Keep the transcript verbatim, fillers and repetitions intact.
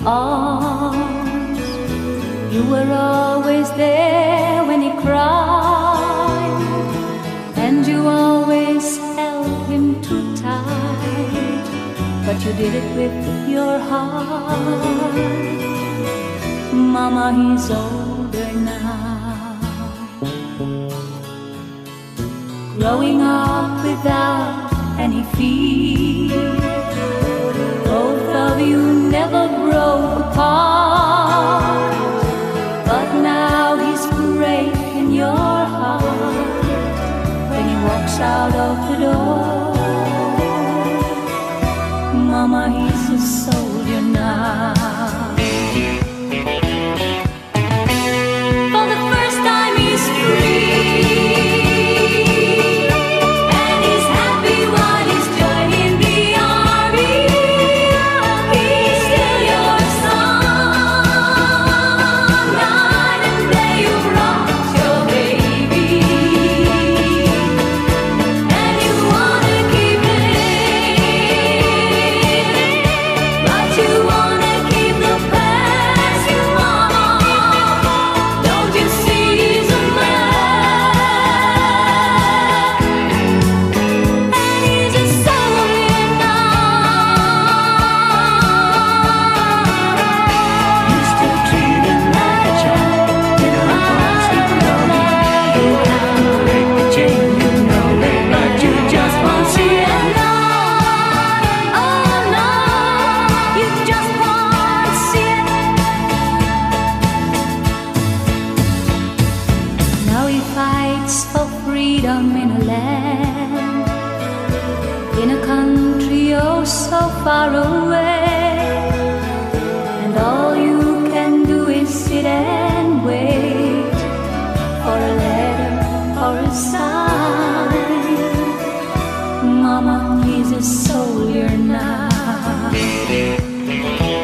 arms. You were always there when he cried, and you always held him too tight, but you did it with your heart. Mama, he's older now, growing up without any fear. Both of you never broke apart, but now he's breaking your heart when he walks out of the door. Mama, he's a soldier now. For the first time he's free, and he's happy while he's joining the army. He's still your son. Night and day you've rocked your baby, and you wanna keep it, but you wanna keep the past you want. Don't you see he's a man, and he's a soldier now. You still treat him like a child. You don't promise him loving. You have to break the chain, you know it, but you just won't see it. Oh no, you just won't see it. Now he fights for freedom in a land, in a country oh so far away, and all you can do is sit and wait for a letter or a sign. Mama, he's a soldier now.